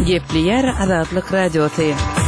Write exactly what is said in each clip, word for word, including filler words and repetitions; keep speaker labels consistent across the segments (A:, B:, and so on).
A: Gepli yer Azatlyk radiosu.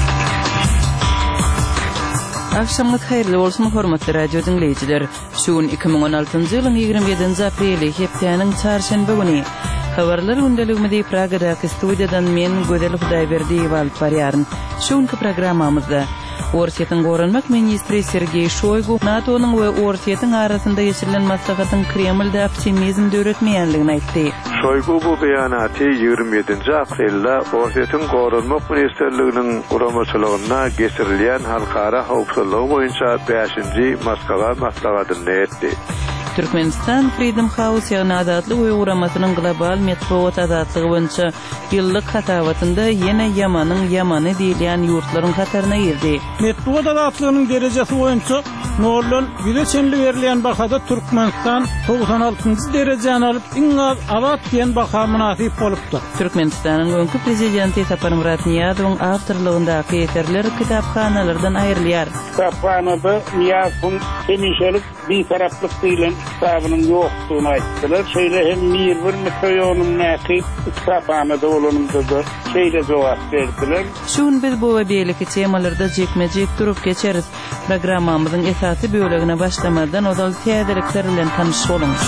A: Akşamlık hayırlı olsun hormatly radio dinleyijiler. Şuun iki bin on altıncı ýylyň ýygrimi ýedinji apreli hepdeniň çarşembe güni. Habarlar gündeliginde Pragadaky studiýadan men Gödel Hudaýberdiýew alyp barýaryn. Şuňky programmamyzda Orsiýetiň goranmak ministri Sergey Shoygu NATO'nyň we Orsiýetiň arasynda geçirilen maslahatyň Kremlde optimizm döretmeýänligini aýtdy.
B: Shoygu bu beýanaty ýygrimi ýedinji aprelde Orsiýetiň goranmak ministrliginiň guramaçylygyna geçirilýän halkara howpsuzlygy boýunça beşinji Moskwa maslahatyny etdi.
A: Türkmenistan Freedom House ýa-ni azatlyk uýguramasynyň global metbuat azatlygy boýunça ýyllyk hatawatynda ýene Ýamanyň Ýamany diýilýän ýurtlaryň kataryna girdi.
C: Metbuat azatlygynyň derejesi boýunça Norlan ýüreçenli berilýän bahada Türkmenistan doksan altyncı derejeni alyp iň az azat diýen baha münasip bolupdy.
A: Türkmenistanyň öňkü prezidenti Saparmurat Niýazowyň awtorlygyndaky eserler kitapxanalardan aýrylýar.
D: Kitapxanada Niýazowyň hemişelik bir taraplyk diýilen kitabının yoktuğunu aýtdylar. Şeýle hem bir mikronyum näki kitapxanada bolanymda da şeýle jogap berdiler.
A: Şuň biz bu we beýleki temalarda jekmejek durup geçeriz. Programmamyzyň esasy bölegine başlamadan odal täzelikler bilen tanyşyp bolunuz.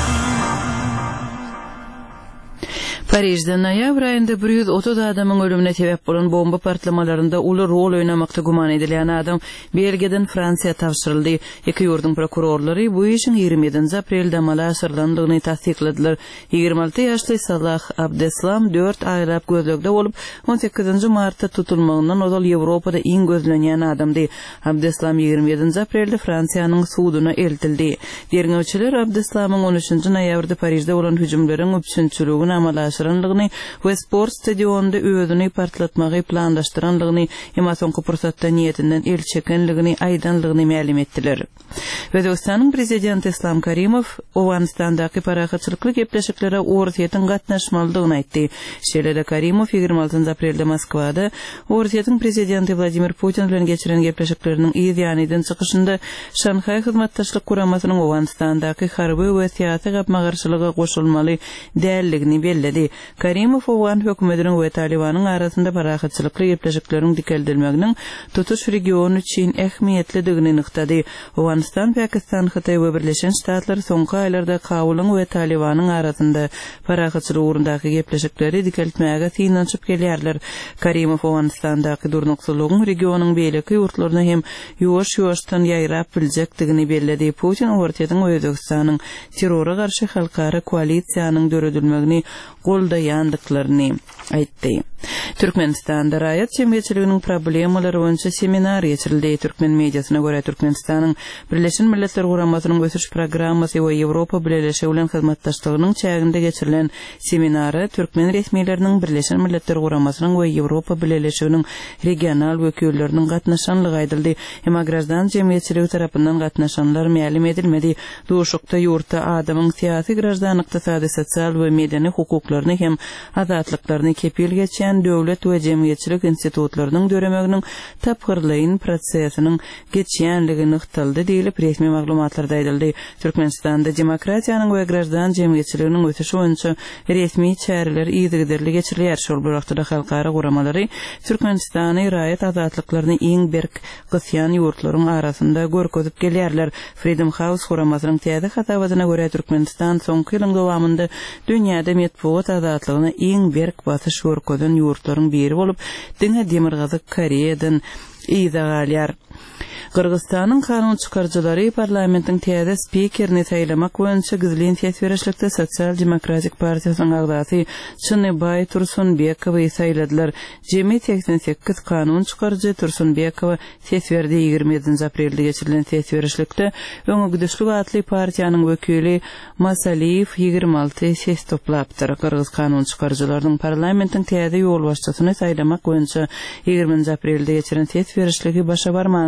A: Parijde noýabr aýynda bir ýüz otuz adamyň ölümine sebäp bolan bomba partlamalарында uly rol oýnamakda guman edilýän adam Belgiýeden Fransiýa tapşyryldy. Iki ýurdun prokurorlary bu işin ýygrimi ýedinji aprelde amala aşyrylandygyny tasdikladiler. ýygrimi alty ýaşly Salah Abdeslam dört aýlap gözlegde bolup on sekizinji martda tutulmagynyň odal Ýewropada iň gözlenýän adamdy. Abdeslam ýygrimi ýedinji aprelde Fransiýanyň suwdyna eltildi. Derňewçiler Abdeslamyň on üçinji noýabrda Parijde bolan hüjümleriň üçinçiligini amala aşyranlygyny we sport stadionunda özüni partlatmagy planlaşdyranlygyny hem soňky pursatda niýetinden el çekenligini aýdanlygyny ma'lum etdiler. Özbekistanyň prezidenti Islom Karimov Owganistandaky parahatçylykly gepleşiklere Orsiýetiň gatnaşmalydygyny aýtdy. Şeýle Karimov ýygrimi altyncı aprelde Moskwada Orsiýetiň prezidenti Vladimir Putin bilen geçiren gepleşikleriň ýygyanydan çykyşynda Şanhaý hyzmatdaşlyk kuramasynyň Owganistandaky harby we syýasy gapmagarçylyga goşulmaly dälligini belledi. Karimov Owan hökümetiniň we Talibanyň arasynda parahatçylykly gepleşikleriň dikeldirmeginiň tutuş regionu üçin ähmiýetlidigini nyktady. Owganistan, Pakistan, Hytaý we Birleşen Ştatlar soňky aýlarda Kabulyň we Talibanyň arasynda parahatçylyk urundaky gepleşikleri dikeltmäge synanyp gelýärler. Karimov Owganistandaky durnukçylygyň regionyň beýleki ýurtlaryna hem ýuwaş-ýuwaşdan ýaýrap biljekdigini belledi. Putin Orsiýetiň we Özbekistanyň terrora garşy halkara koalisiýanyň döredilmegini goldaýandyklaryny aýtdy. Türkmenistanda raýat jemgyýetçiliginiň problemalary boýunça seminar geçirildi. Türkmen mediasyna görä Türkmenistanyň Birleşen Milletler Guramasynyň götürüş programmasy we Ýewropa bileşigi bilen hyzmatdaşlygynyň çäginde geçirilen seminary Türkmen resmiýetleriniň Birleşen Milletler Guramasynyň we Ýewropa bileşiginiň regional wekilleriniň gatnaşanlygy aýdyldy. Hem agrardan jemgyýetçiligi tarapyndan gatnaşanlar ma'lum edilmedi. Duşukda ýurtda adamyň syýasy, grajdan, ykdysady, sosial we medeni hukuklaryny hem azatlyklaryny kepil geçen döwlet we jemgyýetçilik institutlarynyň döremeginiň tapgyrlygyň prosesiniň geçýänligi nykdaldy diýilip resmi maglumatlarda aýdyldy. Türkmenistanda demokratiýanyň we grajdan jemgyýetçiliginiň ötüşi boýunça resmi çäreler ýygyderli geçirilýär. Şol wagtda halkara guramalary Türkmenistany raýat azatlyklaryny iň berk gysýan ýurtlaryň arasynda görkezip gelýärler. Freedom House guramasynyň täze hatawatyna görä Türkmenistan soňky ýylyň dowamında dünýäde metbuat azatlygyna iň berk basyş görkezen ýurtlaryň biri bolup, diňe Demirgazyk Koreýadan ýygalýar. Kırgızstanyň kanun çykarjylary parlamentiň täze spikerini saýlamak boýunça gizlin täsirçilikde Sosial Demokratik Partiýasynyň agdasy Çynybay Tursunbekowy saýladylar. Jemi seksen sekiz kanun çykarjy Tursunbekow ses berdi. ýygrimi ýedinji aprelde geçirilen täsirçilikde öňe güdüşli atly partiýanyň wekili Masaliýew ýygrimi alty ses toplapdyr. Kırgız kanun çykarjylarynyň parlamentiň täze ýol başçysyny saýlamak boýunça ýygrimi aprelde geçirilen täsirçiligi başa barmandy.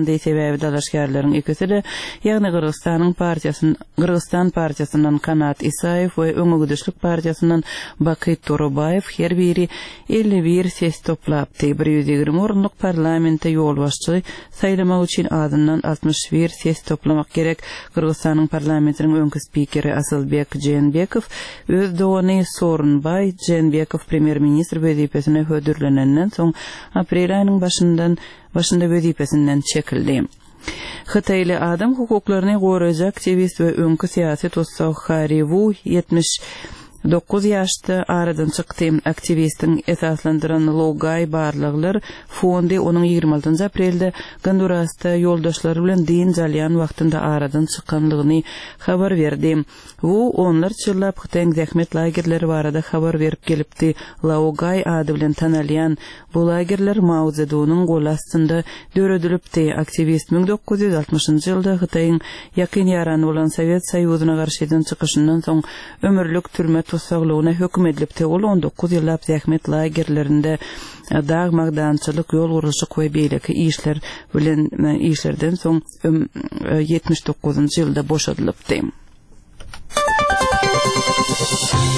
A: Mirziýew dalaşgarlaryň ikisi de, ýagny Kyrgyzstanyň partiýasynyň Kyrgyzstan partiýasynyň Kanat Isaýew we Öňe Gidişlik partiýasynyň Baky Torobaýew her biri elli bir ses toplapdy. bir ýüz ýigirme orunlyk parlamente ýol başçy saýlamak üçin adından altmış bir ses toplamak gerek. Kyrgyzstanyň parlamentiniň öňkü spikeri Asylbek Jenbekow öz dowany Sorunbay Jenbekow premier-ministr wezipesine hödürlenenden soň aprel aýynyň başyndan başynda wezipesinden çekildi. Hytaýly adam hukuklaryny gorajak aktivist we öňkü siýaset ustaw Hary Wu yetmiş dokuz ýaşda aradan çykdy. Aktivistin esaslandyran Logay barlyglar fondy onuň ýygrima altynjy aprelde Gondurasda ýoldaşlary bilen din jalyan wagtynda aradan çykanlygyny habar berdi. Bu onlar çyrlap Hytaýyň zähmet lagerleri barada habar berip gelipdi. Logay ady bilen tanalýan bu lagerler Mao Zedong'un gol astynda döredilipdi. Aktivist ming dokuz ýüz altymyşynjy ýylda Hytaýyň ýakyn ýarany bolan Sowet Soýuzyna garşy çykyşyndan soň ömürlük türme tutsaklygyna hökm edilipdi. Ol on dokuz ýyllap zähmet lagerlerinde dağ magdançylyk, ýol gurulşy we beýleki işler bilen işlerden soň yetmiş dokuzunjy ýylda boşadylypdy.